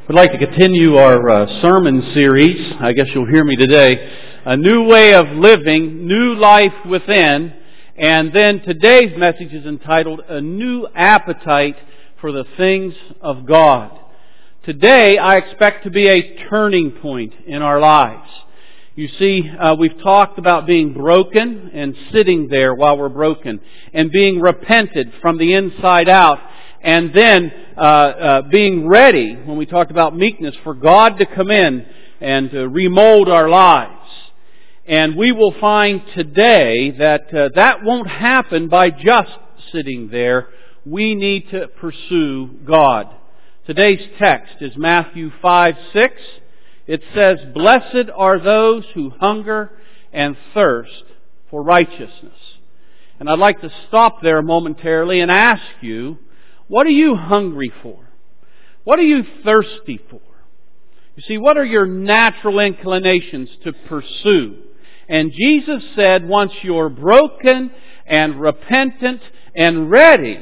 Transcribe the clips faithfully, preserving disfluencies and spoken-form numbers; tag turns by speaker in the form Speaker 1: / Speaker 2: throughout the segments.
Speaker 1: We'd like to continue our uh, sermon series. I guess you'll hear me today. A new way of living, new life within. And then today's message is entitled, A New Appetite for the Things of God. Today I expect to be a turning point in our lives. You see, uh, we've talked about being broken and sitting there while we're broken. And being repented from the inside out. And then uh, uh, being ready, when we talked about meekness, for God to come in and to remold our lives. And we will find today that uh, that won't happen by just sitting there. We need to pursue God. Today's text is Matthew five six. It says, "Blessed are those who hunger and thirst for righteousness." And I'd like to stop there momentarily and ask you, what are you hungry for? What are you thirsty for? You see, what are your natural inclinations to pursue? And Jesus said, once you're broken and repentant and ready,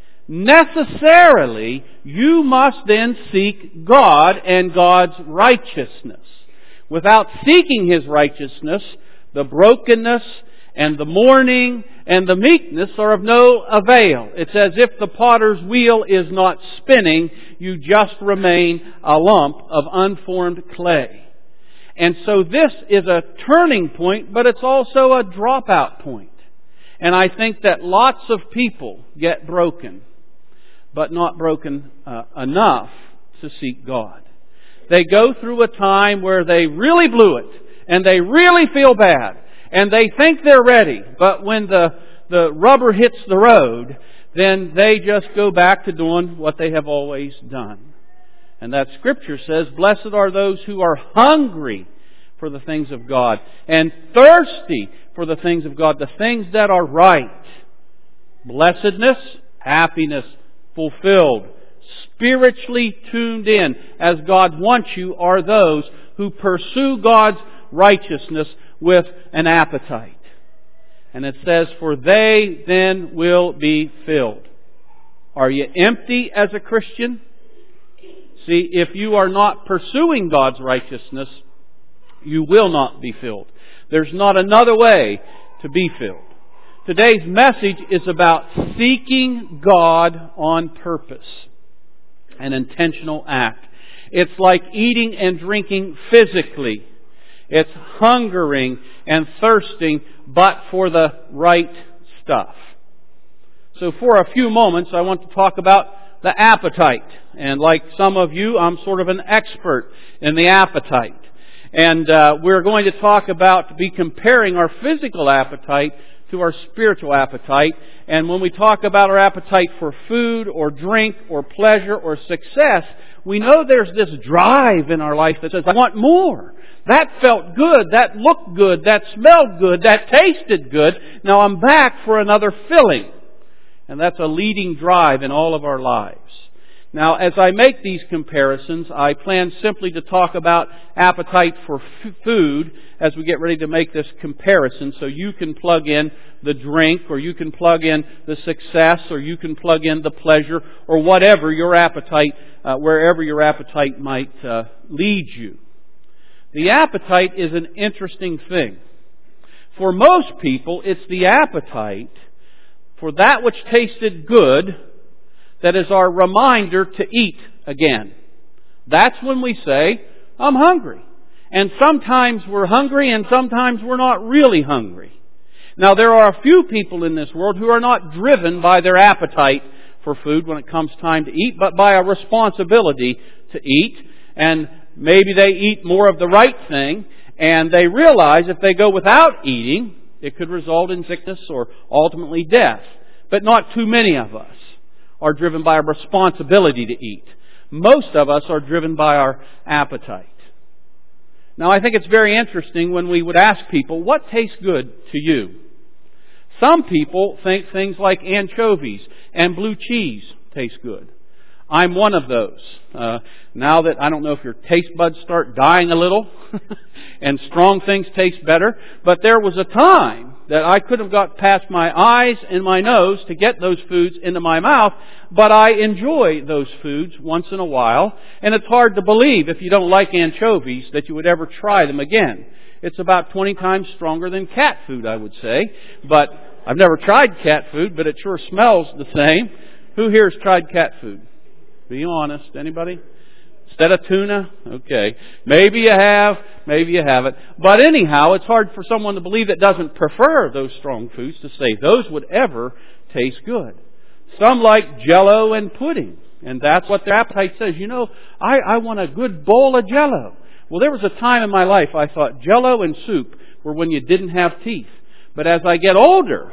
Speaker 1: necessarily you must then seek God and God's righteousness. Without seeking His righteousness, the brokenness and the mourning and the meekness are of no avail. It's as if the potter's wheel is not spinning, you just remain a lump of unformed clay. And so this is a turning point, but it's also a dropout point. And I think that lots of people get broken, but not broken uh, enough to seek God. They go through a time where they really blew it, and they really feel bad. And they think they're ready, but when the, the rubber hits the road, then they just go back to doing what they have always done. And that Scripture says, "Blessed are those who are hungry for the things of God, and thirsty for the things of God," the things that are right. Blessedness, happiness, fulfilled, spiritually tuned in, as God wants you, are those who pursue God's righteousness with an appetite. And it says, "For they then will be filled." Are you empty as a Christian? See, if you are not pursuing God's righteousness, you will not be filled. There's not another way to be filled. Today's message is about seeking God on purpose. An intentional act. It's like eating and drinking physically. It's hungering and thirsting, but for the right stuff. So for a few moments, I want to talk about the appetite. And like some of you, I'm sort of an expert in the appetite. And uh, we're going to talk about, be comparing our physical appetite to our spiritual appetite. And when we talk about our appetite for food or drink or pleasure or success, we know there's this drive in our life that says, I want more. That felt good, that looked good, that smelled good, that tasted good. Now I'm back for another filling. And that's a leading drive in all of our lives. Now, as I make these comparisons, I plan simply to talk about appetite for f- food as we get ready to make this comparison, so you can plug in the drink, or you can plug in the success, or you can plug in the pleasure, or whatever your appetite, uh, wherever your appetite might uh, lead you. The appetite is an interesting thing. For most people, it's the appetite for that which tasted good that is our reminder to eat again. That's when we say, I'm hungry. And sometimes we're hungry and sometimes we're not really hungry. Now there are a few people in this world who are not driven by their appetite for food when it comes time to eat, but by a responsibility to eat. And maybe they eat more of the right thing, and they realize if they go without eating, it could result in sickness or ultimately death. But not too many of us are driven by a responsibility to eat. Most of us are driven by our appetite. Now, I think it's very interesting when we would ask people, what tastes good to you? Some people think things like anchovies and blue cheese taste good. I'm one of those. Uh, now that I don't know if your taste buds start dying a little and strong things taste better, but there was a time that I could have got past my eyes and my nose to get those foods into my mouth, but I enjoy those foods once in a while, and it's hard to believe, if you don't like anchovies, that you would ever try them again. It's about twenty times stronger than cat food, I would say, but I've never tried cat food, but it sure smells the same. Who here has tried cat food? Be honest. Anybody? Instead of tuna? Okay. Maybe you have, maybe you haven't. But anyhow, it's hard for someone to believe that doesn't prefer those strong foods to say those would ever taste good. Some like Jell-O and pudding, and that's what their appetite says. You know, I, I want a good bowl of Jell-O. Well, there was a time in my life I thought Jell-O and soup were when you didn't have teeth. But as I get older,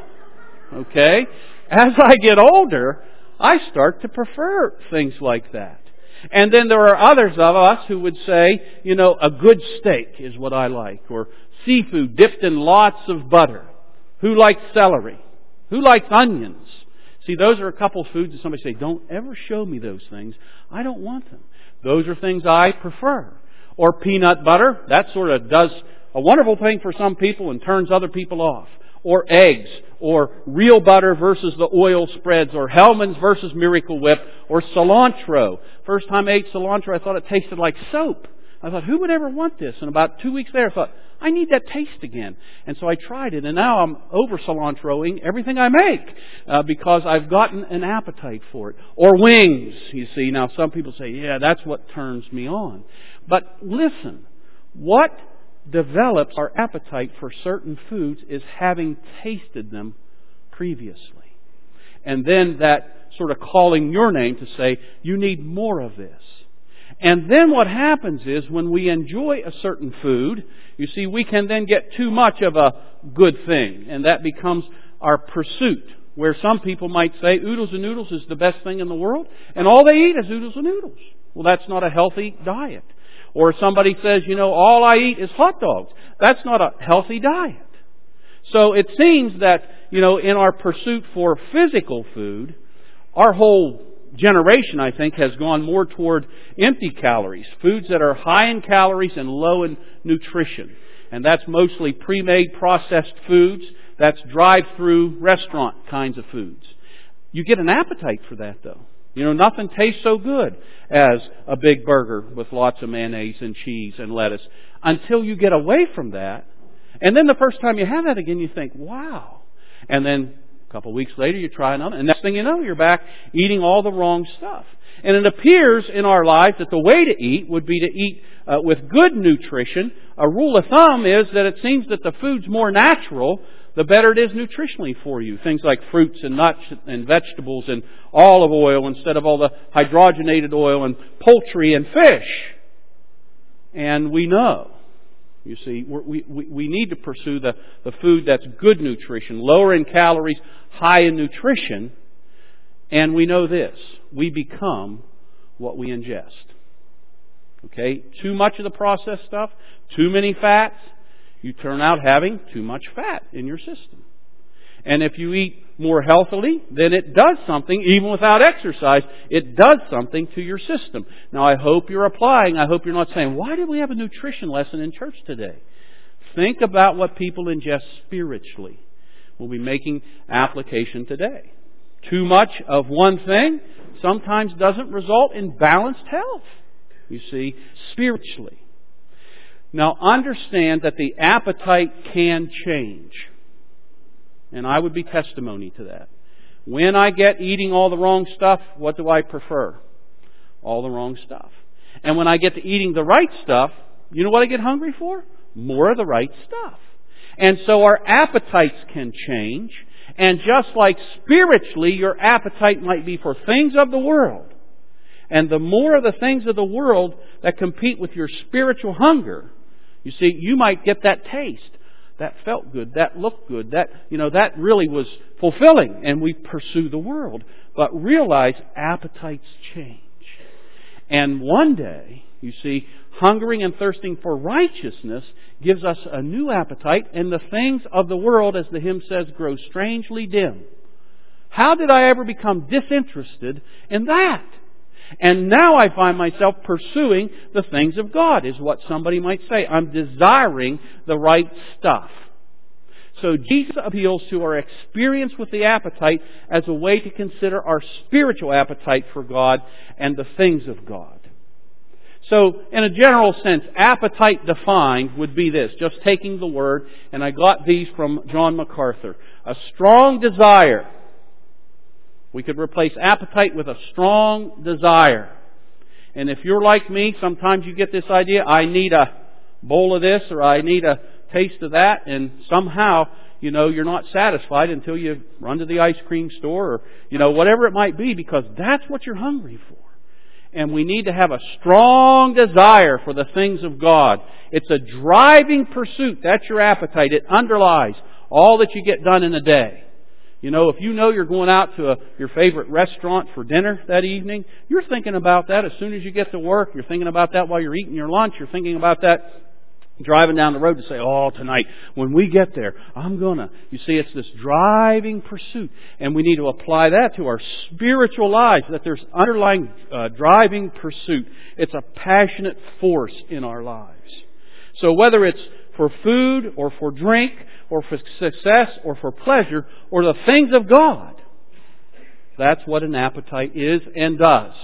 Speaker 1: okay, as I get older, I start to prefer things like that. And then there are others of us who would say, you know, a good steak is what I like, or seafood dipped in lots of butter. Who likes celery? Who likes onions? See, those are a couple of foods that somebody say, don't ever show me those things. I don't want them. Those are things I prefer. Or peanut butter. That sort of does a wonderful thing for some people and turns other people off. Or eggs, or real butter versus the oil spreads, or Hellmann's versus Miracle Whip, or cilantro. First time I ate cilantro, I thought it tasted like soap. I thought, who would ever want this? And about two weeks later, I thought, I need that taste again. And so I tried it, and now I'm over cilantroing everything I make uh, because I've gotten an appetite for it. Or wings, you see. Now, some people say, yeah, that's what turns me on. But listen, what develops our appetite for certain foods is having tasted them previously. And then that sort of calling your name to say, you need more of this. And then what happens is when we enjoy a certain food, you see, we can then get too much of a good thing. And that becomes our pursuit. Where some people might say oodles and noodles is the best thing in the world, and all they eat is oodles and noodles. Well, that's not a healthy diet. Or somebody says, you know, all I eat is hot dogs. That's not a healthy diet. So it seems that, you know, in our pursuit for physical food, our whole generation, I think, has gone more toward empty calories. Foods that are high in calories and low in nutrition. And that's mostly pre-made processed foods. That's drive-through restaurant kinds of foods. You get an appetite for that, though. You know, nothing tastes so good as a big burger with lots of mayonnaise and cheese and lettuce until you get away from that. And then the first time you have that again, you think, wow. And then a couple of weeks later, you try another. And next thing you know, you're back eating all the wrong stuff. And it appears in our lives that the way to eat would be to eat uh, with good nutrition. A rule of thumb is that it seems that the food's more natural, the better it is nutritionally for you. Things like fruits and nuts and vegetables and olive oil instead of all the hydrogenated oil and poultry and fish. And we know, you see, we, we, we need to pursue the, the food that's good nutrition, lower in calories, high in nutrition. And we know this, we become what we ingest. Okay? Too much of the processed stuff, too many fats, you turn out having too much fat in your system. And if you eat more healthily, then it does something, even without exercise, it does something to your system. Now, I hope you're applying. I hope you're not saying, why did we have a nutrition lesson in church today? Think about what people ingest spiritually. We'll be making application today. Too much of one thing sometimes doesn't result in balanced health, you see, spiritually. Now, understand that the appetite can change. And I would be testimony to that. When I get eating all the wrong stuff, what do I prefer? All the wrong stuff. And when I get to eating the right stuff, you know what I get hungry for? More of the right stuff. And so our appetites can change. And just like spiritually, your appetite might be for things of the world. And the more of the things of the world that compete with your spiritual hunger, you see, you might get that taste. That felt good. That looked good. That, you know, that really was fulfilling. And we pursue the world. But realize appetites change. And one day, you see, hungering and thirsting for righteousness gives us a new appetite. And the things of the world, as the hymn says, grow strangely dim. How did I ever become disinterested in that? And now I find myself pursuing the things of God, is what somebody might say. I'm desiring the right stuff. So Jesus appeals to our experience with the appetite as a way to consider our spiritual appetite for God and the things of God. So, in a general sense, appetite defined would be this, just taking the word, and I got these from John MacArthur. A strong desire. We could replace appetite with a strong desire. And if you're like me, sometimes you get this idea, I need a bowl of this or I need a taste of that, and somehow, you know, you're not satisfied until you run to the ice cream store or, you know, whatever it might be, because that's what you're hungry for. And we need to have a strong desire for the things of God. It's a driving pursuit. That's your appetite. It underlies all that you get done in a day. You know, if you know you're going out to a, your favorite restaurant for dinner that evening, you're thinking about that as soon as you get to work. You're thinking about that while you're eating your lunch. You're thinking about that driving down the road to say, oh, tonight, when we get there, I'm going to. You see, it's this driving pursuit. And we need to apply that to our spiritual lives, that there's underlying uh, driving pursuit. It's a passionate force in our lives. So whether it's for food or for drink or for success or for pleasure or the things of God, that's what an appetite is and does.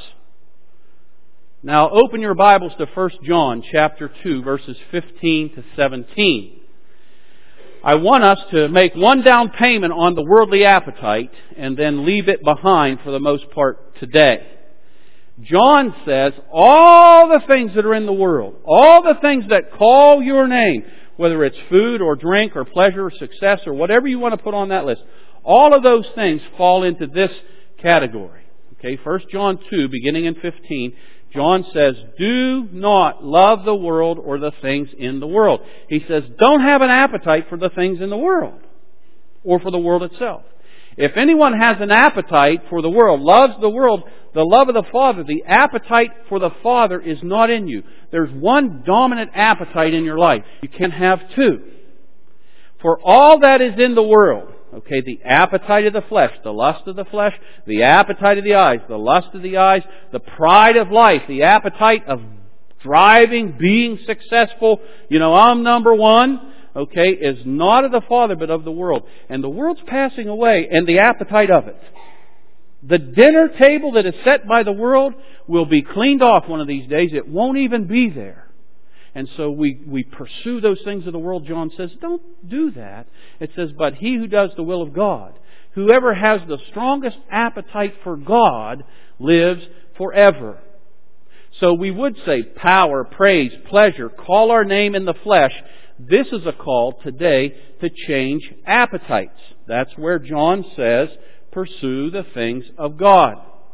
Speaker 1: Now open your Bibles to First John chapter two, verses fifteen to seventeen. I want us to make one down payment on the worldly appetite and then leave it behind for the most part today. John says, all the things that are in the world, all the things that call your name, whether it's food or drink or pleasure or success or whatever you want to put on that list, all of those things fall into this category. Okay, First John two, beginning in fifteen, John says, do not love the world or the things in the world. He says, don't have an appetite for the things in the world or for the world itself. If anyone has an appetite for the world, loves the world, the love of the Father, the appetite for the Father is not in you. There's one dominant appetite in your life. You can't have two. For all that is in the world, okay, the appetite of the flesh, the lust of the flesh, the appetite of the eyes, the lust of the eyes, the pride of life, the appetite of driving, being successful, you know, I'm number one, okay, is not of the Father but of the world. And the world's passing away, and the appetite of it. The dinner table that is set by the world will be cleaned off one of these days. It won't even be there. And so we, we pursue those things of the world. John says, don't do that. It says, but he who does the will of God, whoever has the strongest appetite for God, lives forever. So we would say power, praise, pleasure, call our name in the flesh. This is a call today to change appetites. That's where John says, pursue the things of God.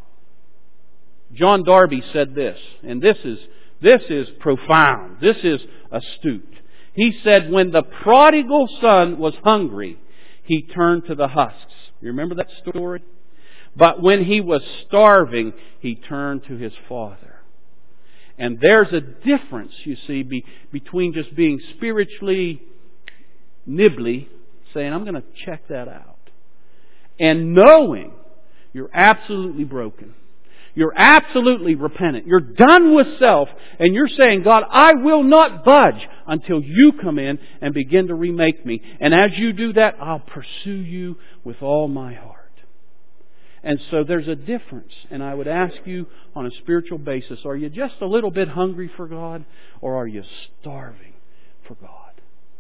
Speaker 1: John Darby said this, and this is This is profound. This is astute. He said, when the prodigal son was hungry, he turned to the husks. You remember that story? But when he was starving, he turned to his Father. And there's a difference, you see, be, between just being spiritually nibbly, saying, I'm going to check that out, and knowing you're absolutely broken. You're absolutely repentant. You're done with self, and you're saying, God, I will not budge until you come in and begin to remake me. And as you do that, I'll pursue you with all my heart. And so there's a difference. And I would ask you on a spiritual basis, are you just a little bit hungry for God, or are you starving for God?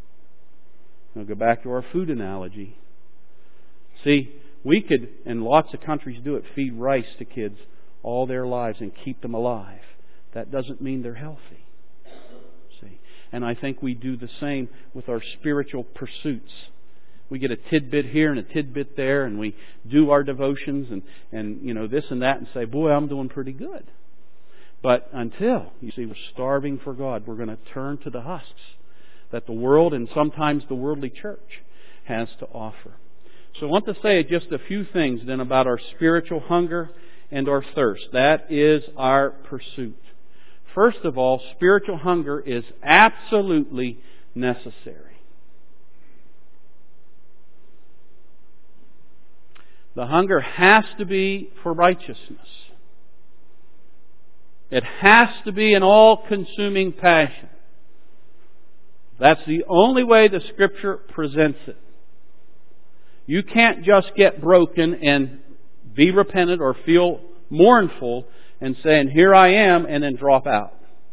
Speaker 1: I'll go back to our food analogy. See, we could, and lots of countries do it, feed rice to kids all their lives and keep them alive. That doesn't mean they're healthy. See? And I think we do the same with our spiritual pursuits. We get a tidbit here and a tidbit there, and we do our devotions and, and you know, this and that, and say, boy, I'm doing pretty good. But until, you see, we're starving for God, we're going to turn to the husks that the world and sometimes the worldly church has to offer. So I want to say just a few things then about our spiritual hunger and our thirst. That is our pursuit. First of all, spiritual hunger is absolutely necessary. The hunger has to be for righteousness. It has to be an all-consuming passion. That's the only way the Scripture presents it. You can't just get broken and be repentant or feel mournful and saying, here I am, and then drop out.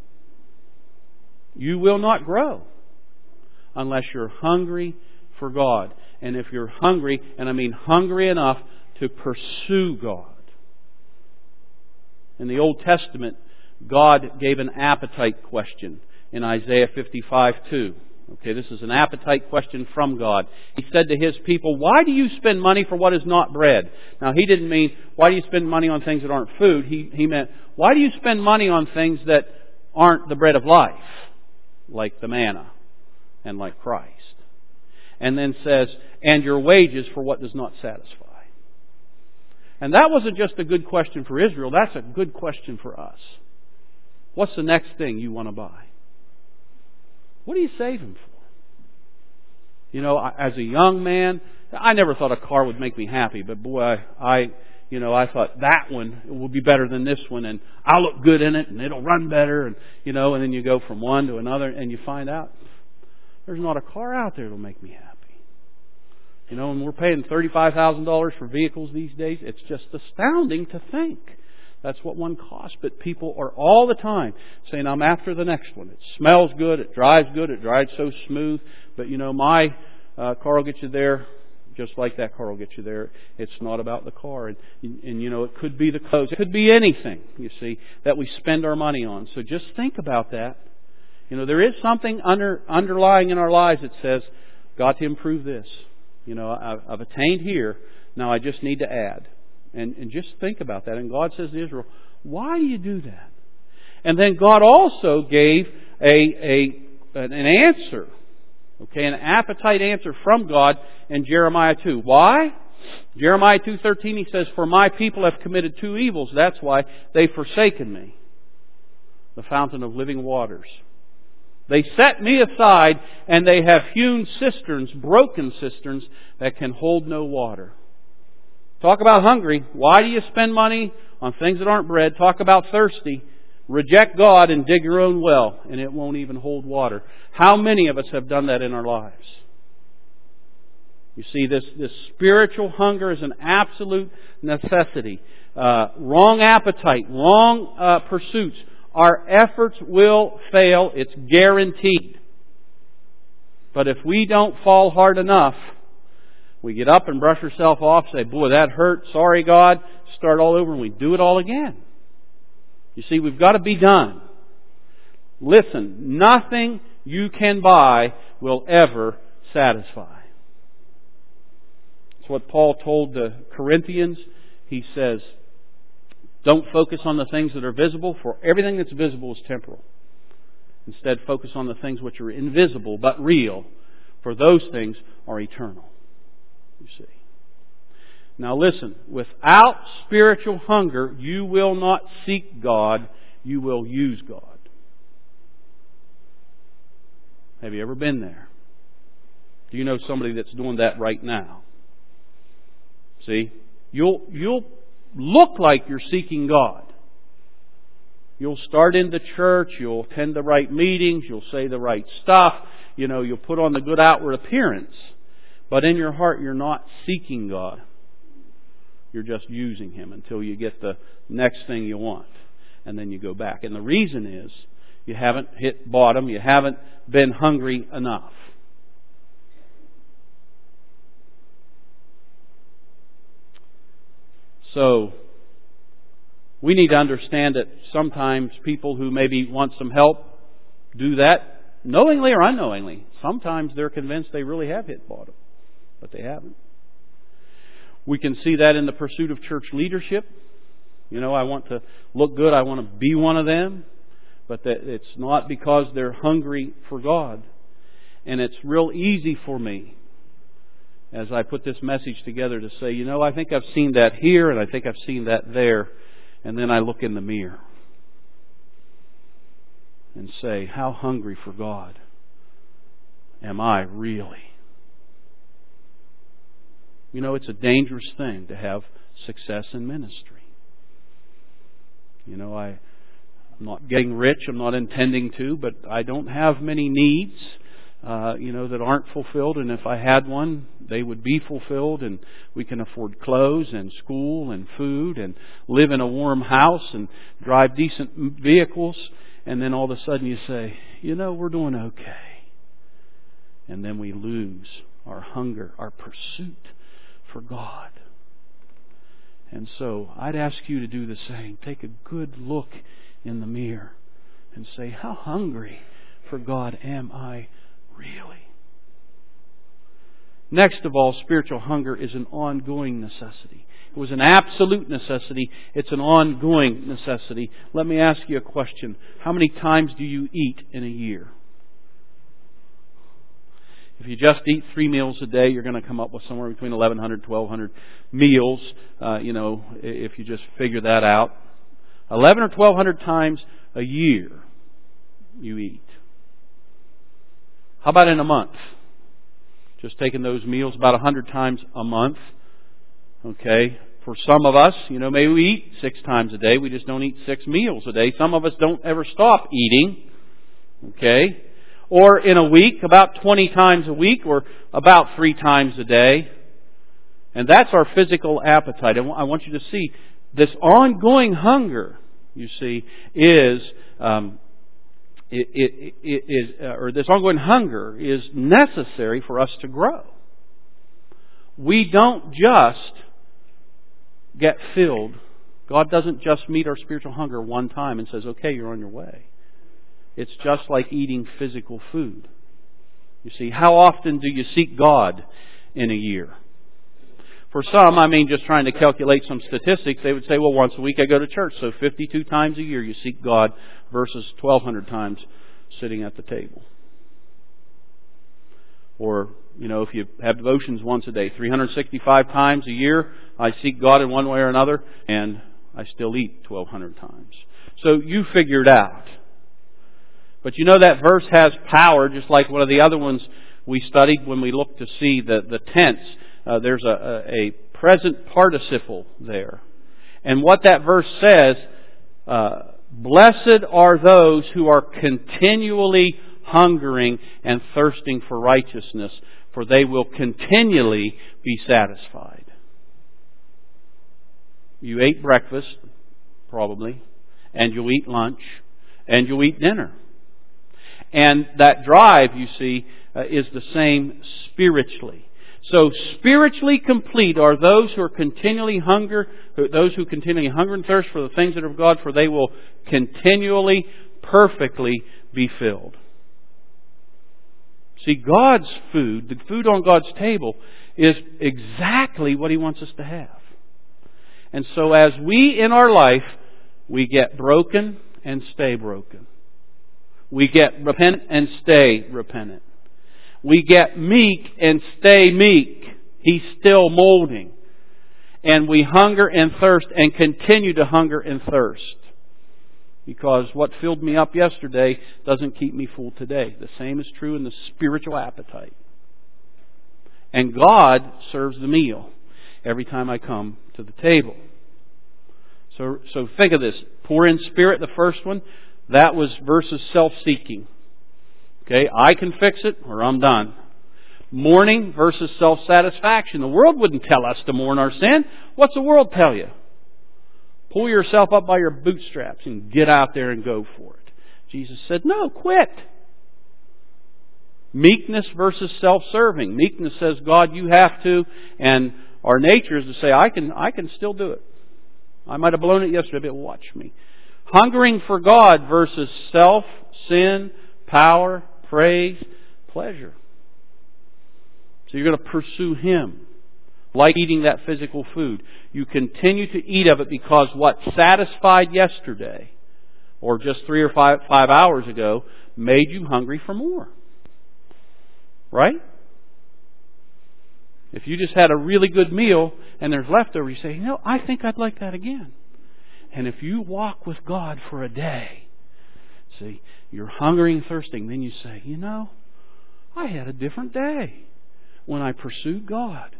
Speaker 1: You will not grow unless you're hungry for God. And if you're hungry, and I mean hungry enough to pursue God. In the Old Testament, God gave an appetite question in Isaiah fifty-five two. Okay, this is an appetite question from God. He said to His people, why do you spend money for what is not bread? Now, He didn't mean, why do you spend money on things that aren't food? He, he meant, why do you spend money on things that aren't the bread of life? Like the manna and like Christ. And then says, and your wages for what does not satisfy. And that wasn't just a good question for Israel. That's a good question for us. What's the next thing you want to buy? What are you saving for? You know, as a young man, I never thought a car would make me happy. But boy, I, you know, I thought that one will be better than this one, and I'll look good in it, and it'll run better, and you know, and then you go from one to another, and you find out there's not a car out there that'll make me happy. You know, and we're paying thirty-five thousand dollars for vehicles these days. It's just astounding to think. That's what one costs. But people are all the time saying, I'm after the next one. It smells good. It drives good. It drives so smooth. But, you know, my uh, car will get you there just like that car will get you there. It's not about the car. And, and, you know, it could be the clothes. It could be anything, you see, that we spend our money on. So just think about that. You know, there is something under, underlying in our lives that says, got to improve this. You know, I've, I've attained here. Now I just need to add. And, and just think about that. And God says to Israel, why do you do that? And then God also gave a, a an answer, okay, an appetite answer from God in Jeremiah two. Why? Jeremiah two thirteen, He says, for my people have committed two evils. That's why they've forsaken me, the fountain of living waters. They set me aside, and they have hewn cisterns, broken cisterns, that can hold no water. Talk about hungry. Why do you spend money on things that aren't bread? Talk about thirsty. Reject God and dig your own well, and it won't even hold water. How many of us have done that in our lives? You see, this, this spiritual hunger is an absolute necessity. Uh, wrong appetite, wrong uh, pursuits. Our efforts will fail. It's guaranteed. But if we don't fall hard enough, we get up and brush ourselves off, say, boy, that hurt. Sorry, God. Start all over, and we do it all again. You see, we've got to be done. Listen, nothing you can buy will ever satisfy. That's what Paul told the Corinthians. He says, don't focus on the things that are visible, for everything that's visible is temporal. Instead, focus on the things which are invisible but real, for those things are eternal. You see. Now listen, without spiritual hunger, you will not seek God, you will use God. Have you ever been there? Do you know somebody that's doing that right now? See, you'll you'll look like you're seeking God. You'll start in the church, you'll attend the right meetings, you'll say the right stuff, you know, you'll put on the good outward appearance. But in your heart, you're not seeking God. You're just using Him until you get the next thing you want. And then you go back. And the reason is you haven't hit bottom. You haven't been hungry enough. So, we need to understand that sometimes people who maybe want some help do that knowingly or unknowingly. Sometimes they're convinced they really have hit bottom. But they haven't. We can see that in the pursuit of church leadership. You know, I want to look good. I want to be one of them. But that it's not because they're hungry for God. And it's real easy for me, as I put this message together, to say, you know, I think I've seen that here and I think I've seen that there. And then I look in the mirror and say, how hungry for God am I really? You know, it's a dangerous thing to have success in ministry. You know, I, I'm not getting rich. I'm not intending to, but I don't have many needs. uh, you know, that aren't fulfilled. And if I had one, they would be fulfilled. And we can afford clothes and school and food and live in a warm house and drive decent vehicles. And then all of a sudden you say, you know, we're doing okay. And then we lose our hunger, our pursuit for God. And so I'd ask you to do the same. Take a good look in the mirror and say, how hungry for God am I really? Next of all, spiritual hunger is an ongoing necessity. It was an absolute necessity. It's an ongoing necessity. Let me ask you a question. How many times do you eat in a year? If you just eat three meals a day, you're going to come up with somewhere between eleven hundred, twelve hundred meals. Uh, you know, if you just figure that out. eleven or twelve hundred times a year you eat. How about in a month? Just taking those meals about one hundred times a month. Okay. For some of us, you know, maybe we eat six times a day. We just don't eat six meals a day. Some of us don't ever stop eating. Okay. Or in a week, about twenty times a week, or about three times a day. And that's our physical appetite. I want you to see this ongoing hunger, you see, is, um, it, it, it is, uh, or this ongoing hunger is necessary for us to grow. We don't just get filled. God doesn't just meet our spiritual hunger one time and says, okay, you're on your way. It's just like eating physical food. You see, how often do you seek God in a year? For some, I mean, just trying to calculate some statistics, they would say, well, once a week I go to church, so fifty-two times a year you seek God versus twelve hundred times sitting at the table. Or, you know, if you have devotions once a day, three hundred sixty-five times a year I seek God in one way or another, and I still eat twelve hundred times. So you figure it out. But you know that verse has power, just like one of the other ones we studied when we looked to see the, the tense. Uh, there's a, a, a present participle there. And what that verse says, uh, blessed are those who are continually hungering and thirsting for righteousness, for they will continually be satisfied. You ate breakfast, probably, and you'll eat lunch, and you'll eat dinner. And that drive, you see, uh, is the same spiritually. So spiritually complete are those who are continually hunger, those who continually hunger and thirst for the things that are of God, for they will continually, perfectly be filled. See, God's food, the food on God's table, is exactly what He wants us to have. And so as we in our life, we get broken and stay broken. We get repentant and stay repentant. We get meek and stay meek. He's still molding. And we hunger and thirst and continue to hunger and thirst. Because what filled me up yesterday doesn't keep me full today. The same is true in the spiritual appetite. And God serves the meal every time I come to the table. So, so think of this. Poor in spirit, the first one. That was versus self-seeking. Okay, I can fix it or I'm done. Mourning versus self-satisfaction. The world wouldn't tell us to mourn our sin. What's the world tell you? Pull yourself up by your bootstraps and get out there and go for it. Jesus said, no, quit. Meekness versus self-serving. Meekness says, God, you have to, and our nature is to say, I can, I can still do it. I might have blown it yesterday, but watch me. Hungering for God versus self, sin, power, praise, pleasure. So you're going to pursue Him. Like eating that physical food. You continue to eat of it because what satisfied yesterday, or just three or five, five hours ago, made you hungry for more. Right? If you just had a really good meal and there's leftover, you say, you know, I think I'd like that again. And if you walk with God for a day, see, you're hungry and thirsting, then you say, you know, I had a different day when I pursued God.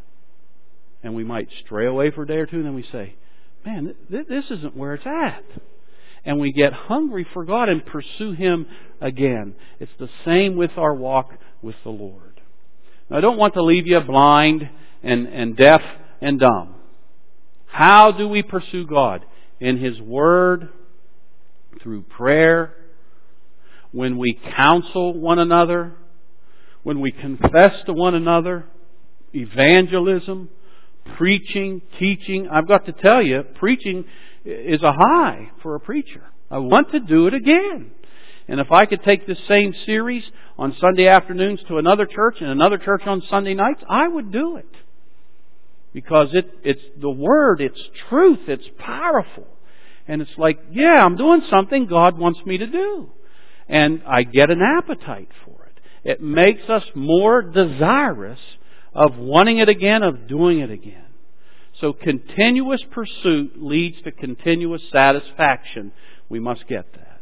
Speaker 1: And we might stray away for a day or two, and then we say, man, th- this isn't where it's at. and we get hungry for God and pursue Him again. It's the same with our walk with the Lord. Now, I don't want to leave you blind and, and deaf and dumb. How do we pursue God? In His Word, through prayer, when we counsel one another, when we confess to one another, evangelism, preaching, teaching. I've got to tell you, preaching is a high for a preacher. I want to do it again. And if I could take this same series on Sunday afternoons to another church and another church on Sunday nights, I would do it. Because it, it's the Word, it's truth, it's powerful. And it's like, yeah, I'm doing something God wants me to do. And I get an appetite for it. It makes us more desirous of wanting it again, of doing it again. So continuous pursuit leads to continuous satisfaction. We must get that.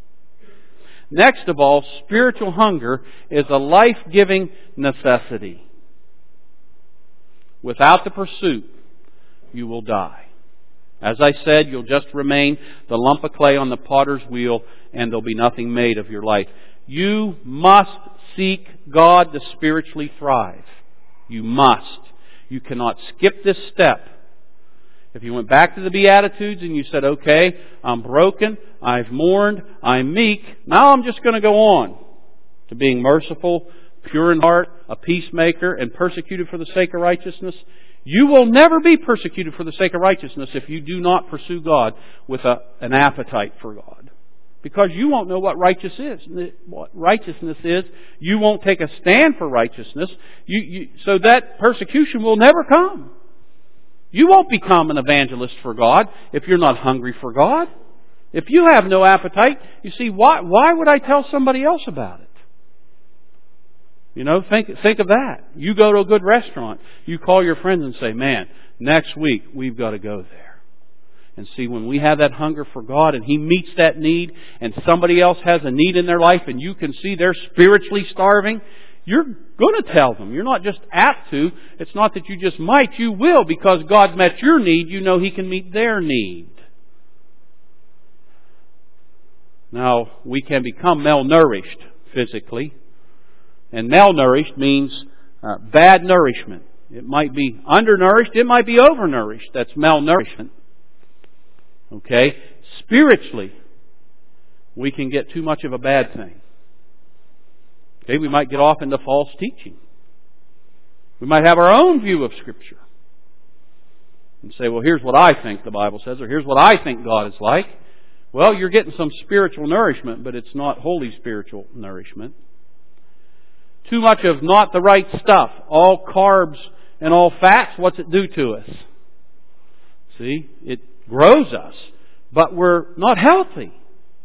Speaker 1: Next of all, spiritual hunger is a life-giving necessity. Without the pursuit, you will die. As I said, you'll just remain the lump of clay on the potter's wheel, and there'll be nothing made of your life. You must seek God to spiritually thrive. You must. You cannot skip this step. If you went back to the Beatitudes and you said, okay, I'm broken, I've mourned, I'm meek, now I'm just going to go on to being merciful, pure in heart, a peacemaker, and persecuted for the sake of righteousness. You will never be persecuted for the sake of righteousness if you do not pursue God with a, an appetite for God. Because you won't know what righteous is, what righteousness is. You won't take a stand for righteousness. You, you, so that persecution will never come. You won't become an evangelist for God if you're not hungry for God. If you have no appetite, you see, why, why would I tell somebody else about it? You know, think, think of that. You go to a good restaurant. You call your friends and say, man, next week we've got to go there. And see, when we have that hunger for God and He meets that need and somebody else has a need in their life and you can see they're spiritually starving, you're going to tell them. You're not just apt to. It's not that you just might. You will, because God met your need. You know He can meet their need. Now, we can become malnourished physically. And malnourished means uh, bad nourishment. It might be undernourished. It might be overnourished. That's malnourishment. Okay? Spiritually, we can get too much of a bad thing. Okay? We might get off into false teaching. We might have our own view of Scripture. And say, well, here's what I think the Bible says, or here's what I think God is like. Well, you're getting some spiritual nourishment, but it's not holy spiritual nourishment. Too much of not the right stuff, all carbs and all fats, what's it do to us? See, it grows us, but we're not healthy.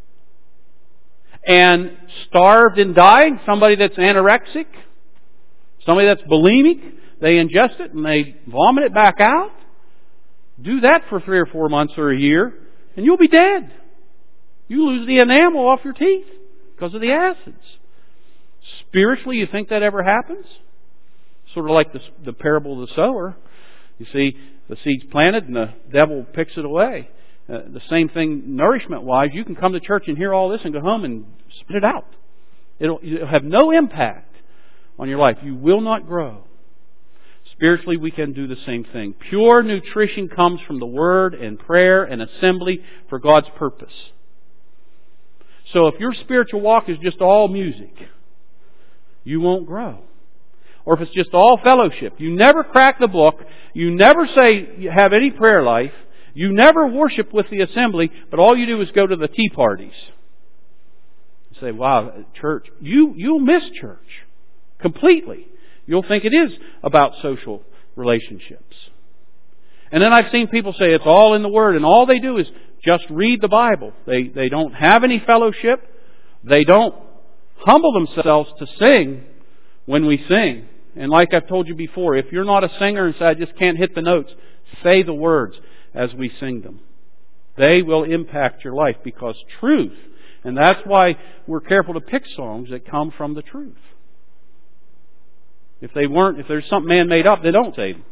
Speaker 1: And starved and dying, somebody that's anorexic, somebody that's bulimic, they ingest it and they vomit it back out. Do that for three or four months or a year, and you'll be dead. You lose the enamel off your teeth because of the acids. Spiritually, you think that ever happens? Sort of like the, the parable of the sower. You see, the seed's planted and the devil picks it away. Uh, the same thing nourishment-wise. You can come to church and hear all this and go home and spit it out. It'll, it'll have no impact on your life. You will not grow. Spiritually, we can do the same thing. Pure nutrition comes from the Word and prayer and assembly for God's purpose. So if your spiritual walk is just all music, you won't grow. Or if it's just all fellowship, you never crack the book, you never say you have any prayer life, you never worship with the assembly, but all you do is go to the tea parties. You say, wow, church, you, you'll miss church completely. You'll think it is about social relationships. And then I've seen people say it's all in the Word, and all they do is just read the Bible. They, they don't have any fellowship. They don't humble themselves to sing when we sing. And like I've told you before, if you're not a singer and say, I just can't hit the notes, say the words as we sing them. They will impact your life because truth, and that's why we're careful to pick songs that come from the truth. If they weren't, if there's something man made up, they don't say them.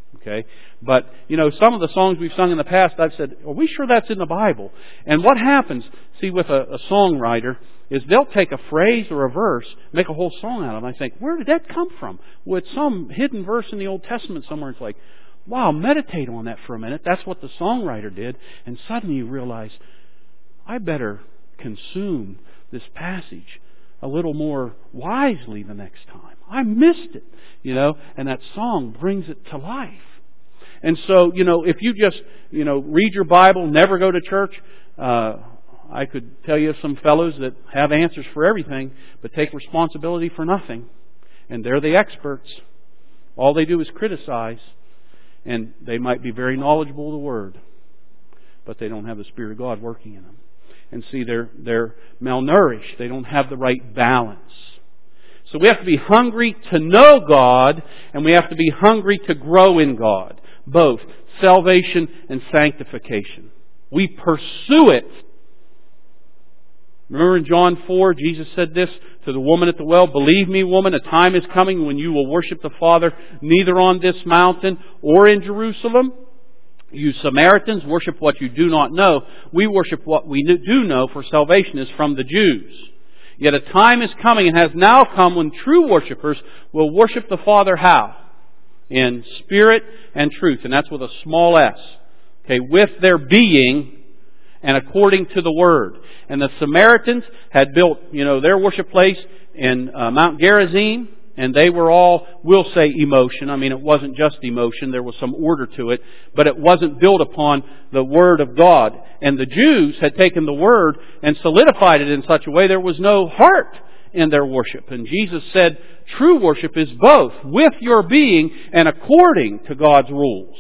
Speaker 1: Okay? But, you know, some of the songs we've sung in the past, I've said, are we sure that's in the Bible? And what happens, see, with a, a songwriter, is they'll take a phrase or a verse, make a whole song out of it. And I think, where did that come from? Well, it's some hidden verse in the Old Testament somewhere. It's like, wow, meditate on that for a minute. That's what the songwriter did. And suddenly you realize, I better consume this passage a little more wisely the next time. I missed it, you know, and that song brings it to life. And so, you know, if you just, you know, read your Bible, never go to church, uh, I could tell you of some fellows that have answers for everything, but take responsibility for nothing. And they're the experts. All they do is criticize. And they might be very knowledgeable of the Word, but they don't have the Spirit of God working in them. And see, they're, they're malnourished. They don't have the right balance. So we have to be hungry to know God, and we have to be hungry to grow in God. Both salvation and sanctification. We pursue it. Remember in John four, Jesus said this to the woman at the well, "Believe me, woman, a time is coming when you will worship the Father neither on this mountain or in Jerusalem. You Samaritans worship what you do not know. We worship what we do know, for salvation is from the Jews. Yet a time is coming and has now come when true worshipers will worship the Father how? In spirit and truth." And that's with a small s. Okay, with their being and according to the Word. And the Samaritans had built, you know, their worship place in uh, Mount Gerizim, and they were all, we'll say, emotion. I mean, it wasn't just emotion. There was some order to it, but it wasn't built upon the Word of God. And the Jews had taken the Word and solidified it in such a way there was no heart in their worship. And Jesus said, true worship is both with your being and according to God's rules.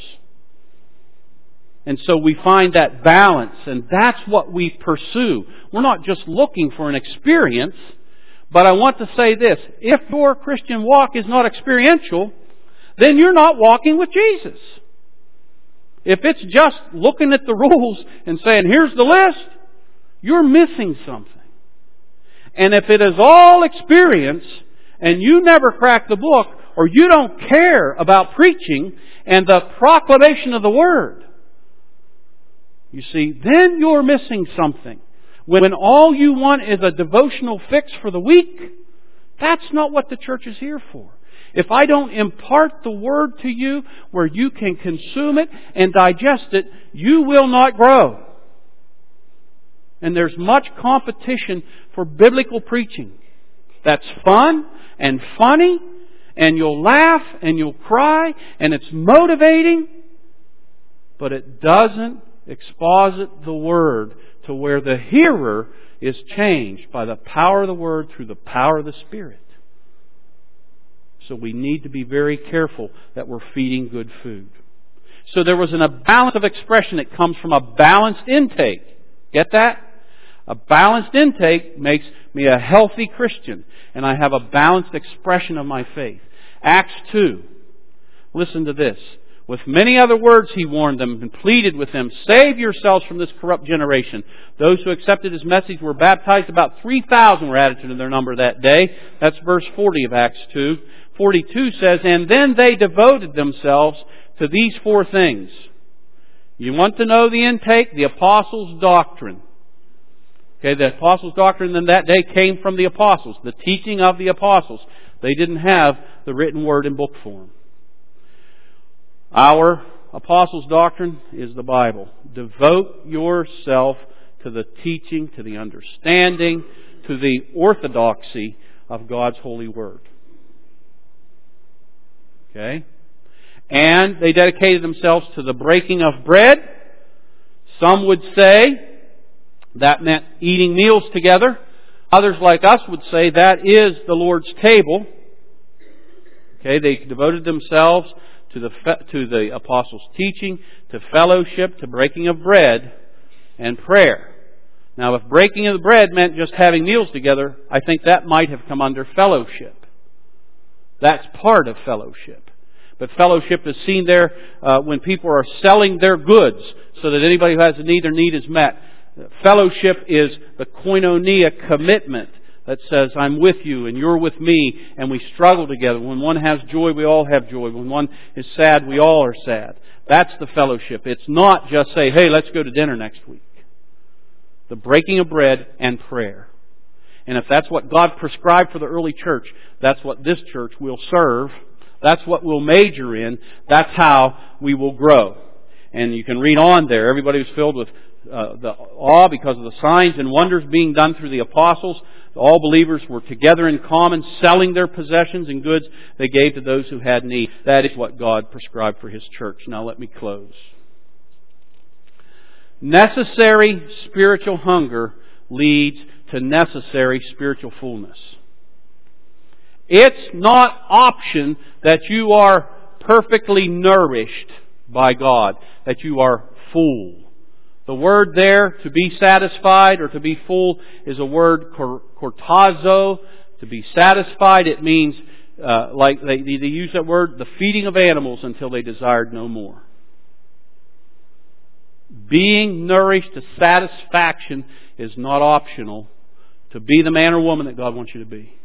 Speaker 1: And so we find that balance, and that's what we pursue. We're not just looking for an experience, but I want to say this. If your Christian walk is not experiential, then you're not walking with Jesus. If it's just looking at the rules and saying, here's the list, you're missing something. And if it is all experience, and you never crack the book, or you don't care about preaching and the proclamation of the Word, you see, then you're missing something. When all you want is a devotional fix for the week, that's not what the church is here for. If I don't impart the Word to you where you can consume it and digest it, you will not grow. And there's much competition for biblical preaching. That's fun and funny, and you'll laugh and you'll cry, and it's motivating, but it doesn't exposit the Word to where the hearer is changed by the power of the Word through the power of the Spirit. So we need to be very careful that we're feeding good food. So there was an, a balance of expression that comes from a balanced intake. Get that? A balanced intake makes me a healthy Christian, and I have a balanced expression of my faith. Acts two. Listen to this. With many other words he warned them and pleaded with them, "Save yourselves from this corrupt generation." Those who accepted his message were baptized. About three thousand were added to their number that day. That's verse forty of Acts two. forty-two says, "And then they devoted themselves to these four things." You want to know the intake? The apostles' doctrine. Okay, the apostles' doctrine in that day came from the apostles, the teaching of the apostles. They didn't have the written word in book form. Our apostles' doctrine is the Bible. Devote yourself to the teaching, to the understanding, to the orthodoxy of God's holy word. Okay? And they dedicated themselves to the breaking of bread. Some would say that meant eating meals together. Others like us would say that is the Lord's table. Okay, they devoted themselves to the to the apostles' teaching, to fellowship, to breaking of bread, and prayer. Now, if breaking of the bread meant just having meals together, I think that might have come under fellowship. That's part of fellowship. But fellowship is seen there uh, when people are selling their goods so that anybody who has a need, their need is met. Fellowship is the koinonia commitment that says, I'm with you and you're with me, and we struggle together. When one has joy, we all have joy. When one is sad, we all are sad. That's the fellowship. It's not just say, hey, let's go to dinner next week. The breaking of bread and prayer. And if that's what God prescribed for the early church, that's what this church will serve. That's what we'll major in. That's how we will grow. And you can read on there. Everybody was filled with uh, the awe because of the signs and wonders being done through the apostles. All believers were together in common, selling their possessions and goods they gave to those who had need. That is what God prescribed for His church. Now let me close. Necessary spiritual hunger leads to necessary spiritual fullness. It's not option that you are perfectly nourished by God, that you are full. The word there, to be satisfied or to be full, is a word kortazo. To be satisfied, it means, uh, like they, they use that word, the feeding of animals until they desired no more. Being nourished to satisfaction is not optional to be the man or woman that God wants you to be.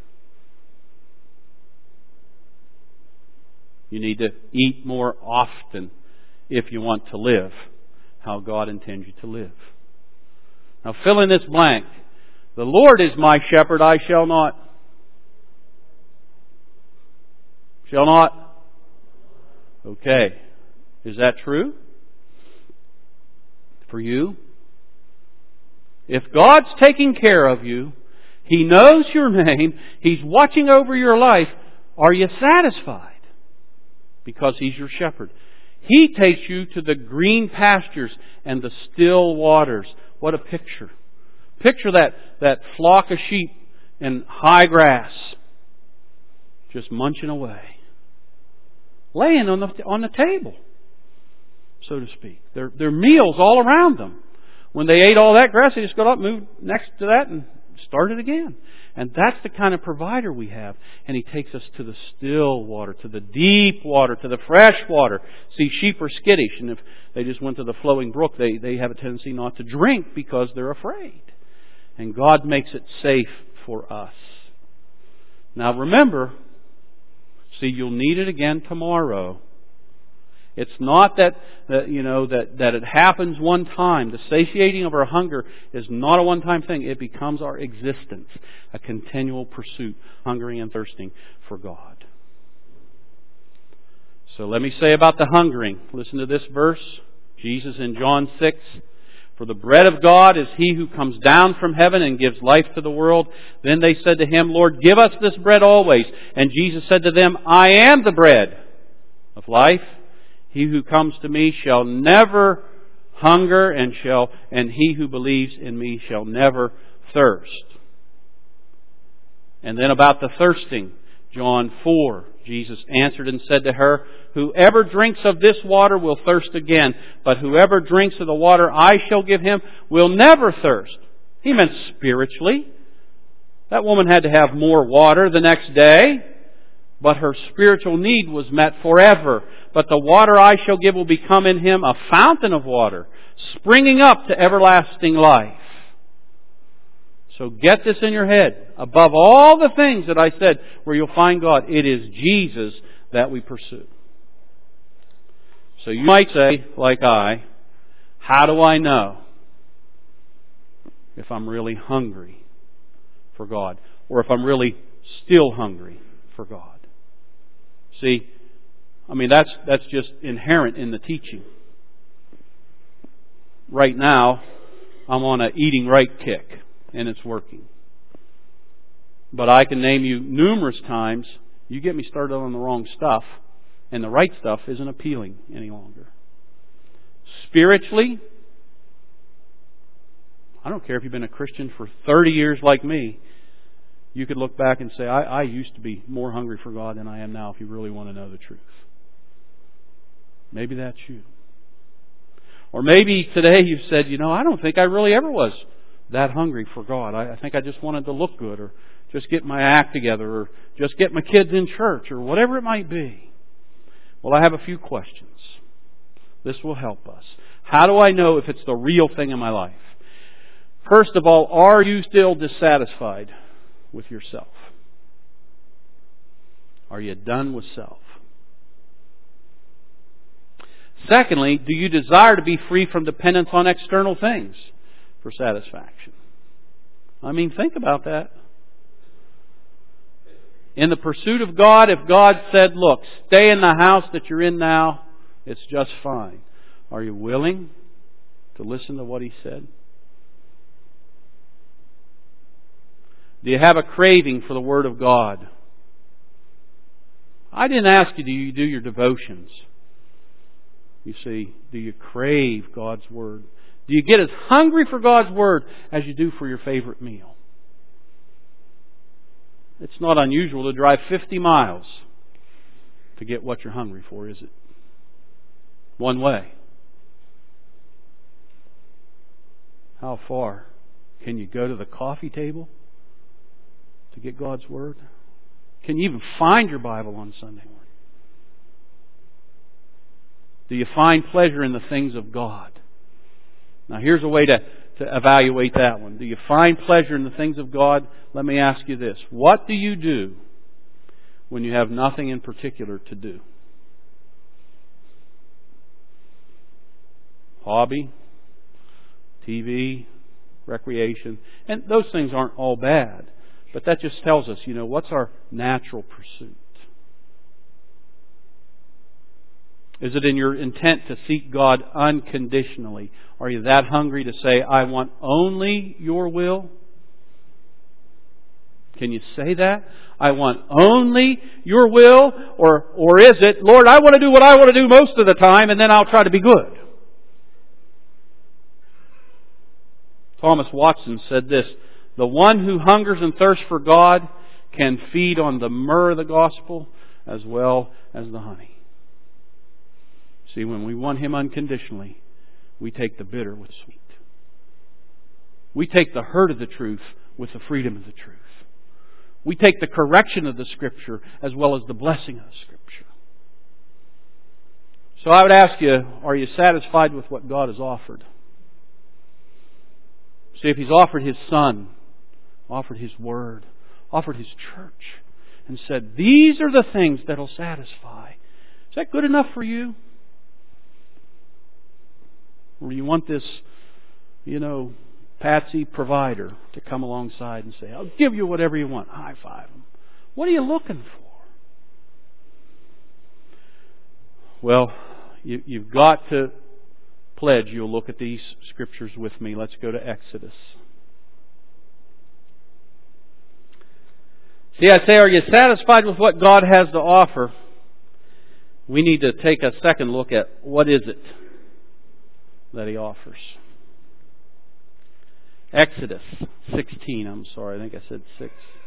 Speaker 1: You need to eat more often if you want to live how God intends you to live. Now fill in this blank. The Lord is my shepherd, I shall not. Shall not? Okay. Is that true? For you? If God's taking care of you, He knows your name, He's watching over your life, are you satisfied? Because He's your shepherd. He takes you to the green pastures and the still waters. What a picture. Picture that, that flock of sheep in high grass just munching away. Laying on the, on the table, so to speak. There, there are meals all around them. When they ate all that grass, they just got up, moved next to that, and started again. And that's the kind of provider we have. And He takes us to the still water, to the deep water, to the fresh water. See, sheep are skittish, and if they just went to the flowing brook, they, they have a tendency not to drink because they're afraid. And God makes it safe for us. Now remember, see, you'll need it again tomorrow. It's not that, that you know that, that it happens one time. The satiating of our hunger is not a one-time thing. It becomes our existence, a continual pursuit, hungering and thirsting for God. So let me say about the hungering. Listen to this verse. Jesus in John six. For the bread of God is He who comes down from heaven and gives life to the world. Then they said to Him, Lord, give us this bread always. And Jesus said to them, I am the bread of life. He who comes to me shall never hunger, and shall, and he who believes in me shall never thirst. And then about the thirsting, John four, Jesus answered and said to her, whoever drinks of this water will thirst again, but whoever drinks of the water I shall give him will never thirst. He meant spiritually. That woman had to have more water the next day, but her spiritual need was met forever. But the water I shall give will become in him a fountain of water, springing up to everlasting life. So get this in your head. Above all the things that I said where you'll find God, it is Jesus that we pursue. So you might say, like I, how do I know if I'm really hungry for God? Or if I'm really still hungry for God? See, I mean, that's that's just inherent in the teaching. Right now, I'm on a eating right kick, and it's working. But I can name you numerous times, you get me started on the wrong stuff, and the right stuff isn't appealing any longer. Spiritually, I don't care if you've been a Christian for thirty years like me, you could look back and say, I, I used to be more hungry for God than I am now, if you really want to know the truth. Maybe that's you. Or maybe today you've said, you know, I don't think I really ever was that hungry for God. I, I think I just wanted to look good, or just get my act together, or just get my kids in church, or whatever it might be. Well, I have a few questions. This will help us. How do I know if it's the real thing in my life? First of all, are you still dissatisfied with yourself? Are you done with self? Secondly, do you desire to be free from dependence on external things for satisfaction? I mean, think about that. In the pursuit of God, if God said, look, stay in the house that you're in now, it's just fine. Are you willing to listen to what He said? Do you have a craving for the Word of God? I didn't ask you, do you do your devotions? You see, do you crave God's Word? Do you get as hungry for God's Word as you do for your favorite meal? It's not unusual to drive fifty miles to get what you're hungry for, is it? One way. How far can you go to the coffee table to get God's Word? Can you even find your Bible on Sunday morning? Do you find pleasure in the things of God? Now here's a way to, to evaluate that one. Do you find pleasure in the things of God? Let me ask you this. What do you do when you have nothing in particular to do? Hobby, T V, recreation. And those things aren't all bad. But that just tells us, you know, what's our natural pursuit? Is it in your intent to seek God unconditionally? Are you that hungry to say, I want only your will? Can you say that? I want only your will? Or, or is it, Lord, I want to do what I want to do most of the time and then I'll try to be good? Thomas Watson said this, the one who hungers and thirsts for God can feed on the myrrh of the gospel as well as the honey. See, when we want Him unconditionally, we take the bitter with the sweet. We take the hurt of the truth with the freedom of the truth. We take the correction of the Scripture as well as the blessing of the Scripture. So I would ask you, are you satisfied with what God has offered? See, if He's offered His Son, offered His Word, offered His church, and said, these are the things that will satisfy. Is that good enough for you? Or you want this, you know, patsy provider to come alongside and say, I'll give you whatever you want. High five them. What are you looking for? Well, you, you've got to pledge you'll look at these scriptures with me. Let's go to Exodus. See, I say, are you satisfied with what God has to offer? We need to take a second look at what is it that He offers. Exodus sixteen, I'm sorry, I think I said six.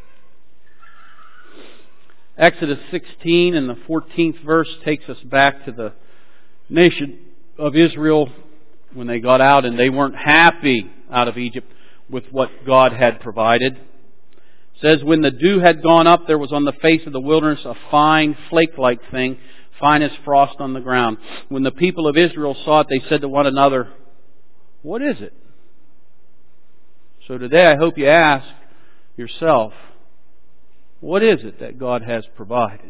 Speaker 1: Exodus sixteen and the fourteenth verse takes us back to the nation of Israel when they got out and they weren't happy out of Egypt with what God had provided. It says, when the dew had gone up, there was on the face of the wilderness a fine flake-like thing, fine as frost on the ground. When the people of Israel saw it, they said to one another, what is it? So today I hope you ask yourself, what is it that God has provided?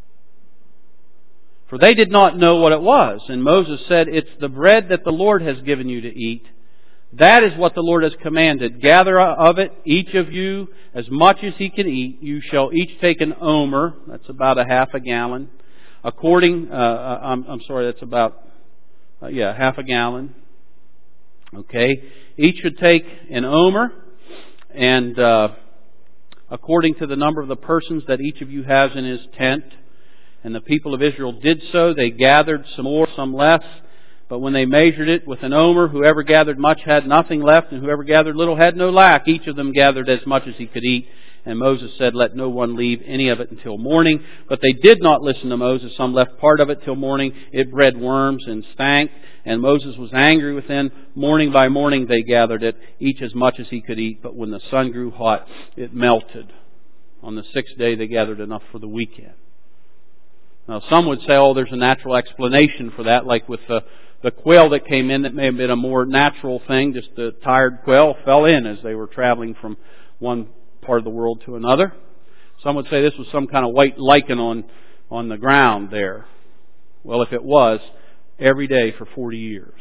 Speaker 1: For they did not know what it was. And Moses said, it's the bread that the Lord has given you to eat. That is what the Lord has commanded. Gather of it, each of you, as much as he can eat. You shall each take an omer. That's about a half a gallon. According, uh, I'm, I'm sorry, that's about, uh, yeah, half a gallon. Okay. Each should take an omer. And uh, according to the number of the persons that each of you has in his tent. And the people of Israel did so. They gathered some more, some less. But when they measured it with an omer, whoever gathered much had nothing left, and whoever gathered little had no lack. Each of them gathered as much as he could eat. And Moses said, let no one leave any of it until morning. But they did not listen to Moses. Some left part of it till morning. It bred worms and stank. And Moses was angry with them. Morning by morning they gathered it, each as much as he could eat. But when the sun grew hot, it melted. On the sixth day they gathered enough for the weekend. Now some would say, oh, there's a natural explanation for that, like with the, the quail that came in that may have been a more natural thing. Just the tired quail fell in as they were traveling from one part of the world to another. Some would say this was some kind of white lichen on, on the ground there. Well, if it was, every day for forty years,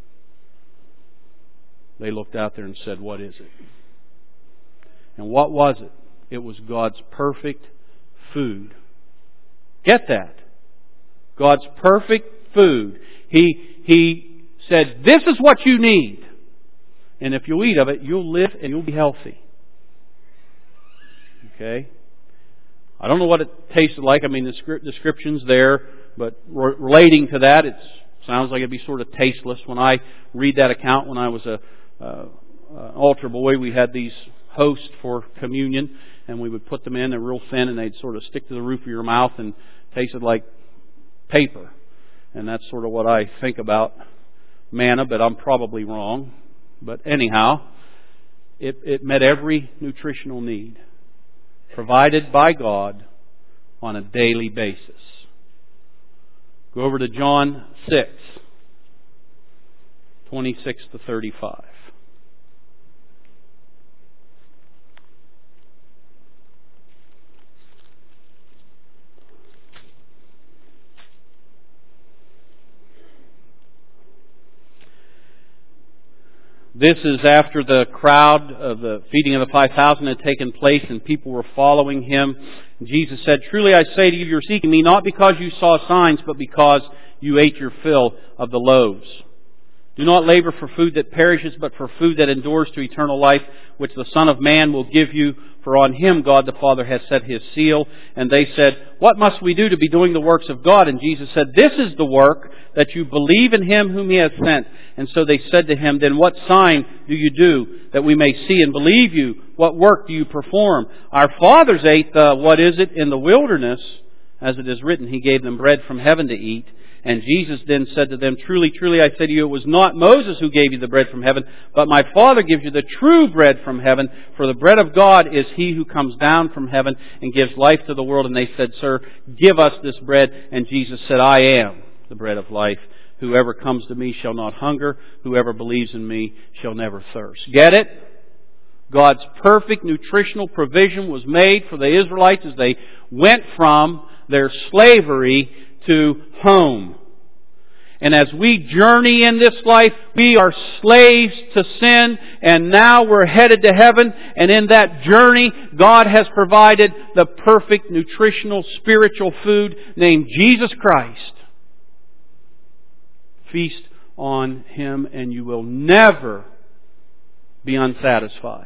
Speaker 1: they looked out there and said, what is it? And what was it? It was God's perfect food. Get that? God's perfect food. He, he said, this is what you need. And if you'll eat of it, you'll live and you'll be healthy. Okay? I don't know what it tasted like. I mean, the description's there, but re- relating to that, it sounds like it'd be sort of tasteless. When I read that account, when I was a uh, uh, altar boy, we had these hosts for communion, and we would put them in. They're real thin, and they'd sort of stick to the roof of your mouth and tasted like paper. And that's sort of what I think about manna, but I'm probably wrong. But anyhow, it, it met every nutritional need provided by God on a daily basis. Go over to John six, twenty-six to thirty-five. This is after the crowd of the feeding of the five thousand had taken place and people were following Him. Jesus said, truly I say to you, you're seeking me not because you saw signs, but because you ate your fill of the loaves. Do not labor for food that perishes, but for food that endures to eternal life, which the Son of Man will give you. For on Him God the Father has set His seal. And they said, what must we do to be doing the works of God? And Jesus said, this is the work, that you believe in Him whom He has sent. And so they said to Him, then what sign do you do, that we may see and believe you? What work do you perform? Our fathers ate the, what is it, in the wilderness, as it is written, He gave them bread from heaven to eat. And Jesus then said to them, truly, truly, I say to you, it was not Moses who gave you the bread from heaven, but my Father gives you the true bread from heaven. For the bread of God is He who comes down from heaven and gives life to the world. And they said, sir, give us this bread. And Jesus said, I am the bread of life. Whoever comes to me shall not hunger. Whoever believes in me shall never thirst. Get it? God's perfect nutritional provision was made for the Israelites as they went from their slavery to home. And as we journey in this life, we are slaves to sin, and now we're headed to heaven. And in that journey, God has provided the perfect nutritional spiritual food named Jesus Christ. Feast on Him and you will never be unsatisfied.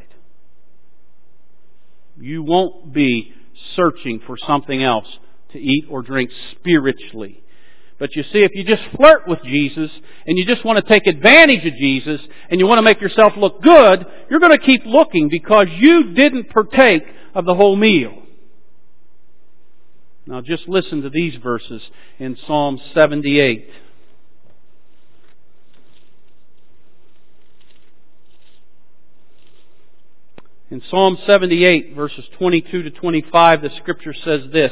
Speaker 1: You won't be searching for something else to eat or drink spiritually. But you see, if you just flirt with Jesus and you just want to take advantage of Jesus and you want to make yourself look good, you're going to keep looking because you didn't partake of the whole meal. Now just listen to these verses in Psalm seventy-eight. In Psalm seventy-eight, verses twenty-two to twenty-five, the Scripture says this.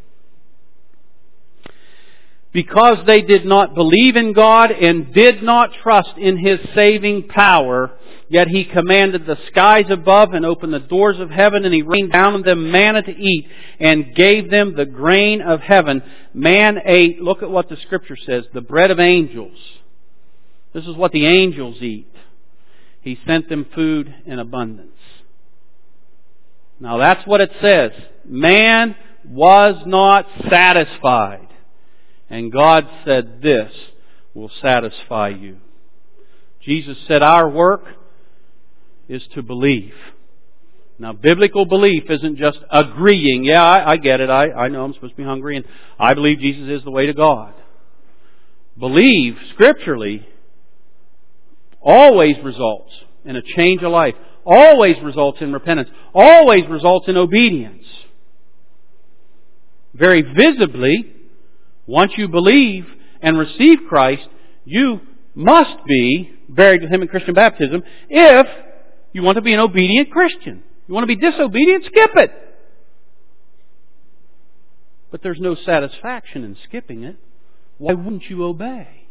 Speaker 1: Because they did not believe in God and did not trust in His saving power, yet He commanded the skies above and opened the doors of heaven, and He rained down on them manna to eat and gave them the grain of heaven. Man ate, look at what the Scripture says, the bread of angels. This is what the angels eat. He sent them food in abundance. Now that's what it says. Man was not satisfied. And God said, this will satisfy you. Jesus said our work is to believe. Now, biblical belief isn't just agreeing. Yeah, I, I get it. I, I know I'm supposed to be hungry and I believe Jesus is the way to God. Believe, scripturally, always results in a change of life. Always results in repentance. Always results in obedience. Very visibly, once you believe and receive Christ, you must be buried with Him in Christian baptism if you want to be an obedient Christian. You want to be disobedient? Skip it. But there's no satisfaction in skipping it. Why wouldn't you obey?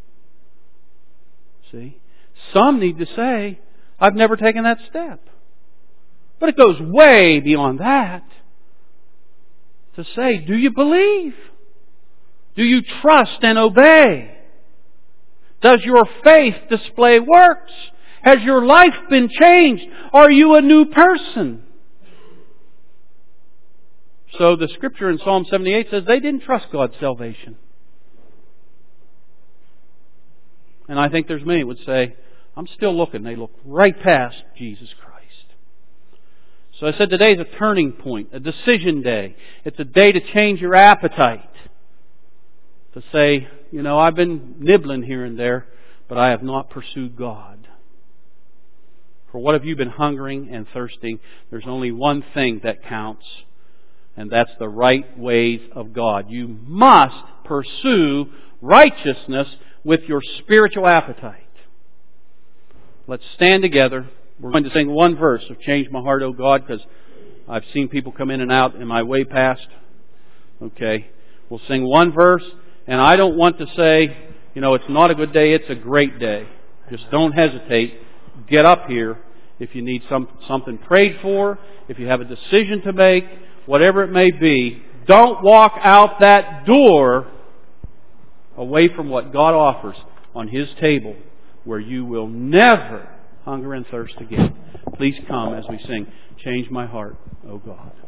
Speaker 1: See? Some need to say, I've never taken that step. But it goes way beyond that. To say, do you believe? Do you trust and obey? Does your faith display works? Has your life been changed? Are you a new person? So the scripture in Psalm seventy-eight says they didn't trust God's salvation. And I think there's many who would say, I'm still looking. They look right past Jesus Christ. So I said today is a turning point, a decision day. It's a day to change your appetite. To say, you know, I've been nibbling here and there, but I have not pursued God. For what have you been hungering and thirsting? There's only one thing that counts, and that's the right ways of God. You must pursue righteousness with your spiritual appetite. Let's stand together. We're going to sing one verse of Change My Heart, O God, because I've seen people come in and out. Am I way past? Okay. We'll sing one verse, and I don't want to say, you know, it's not a good day, it's a great day. Just don't hesitate. Get up here if you need some something prayed for, if you have a decision to make, whatever it may be. Don't walk out that door away from what God offers on His table, where you will never hunger and thirst again. Please come as we sing, Change My Heart, O God.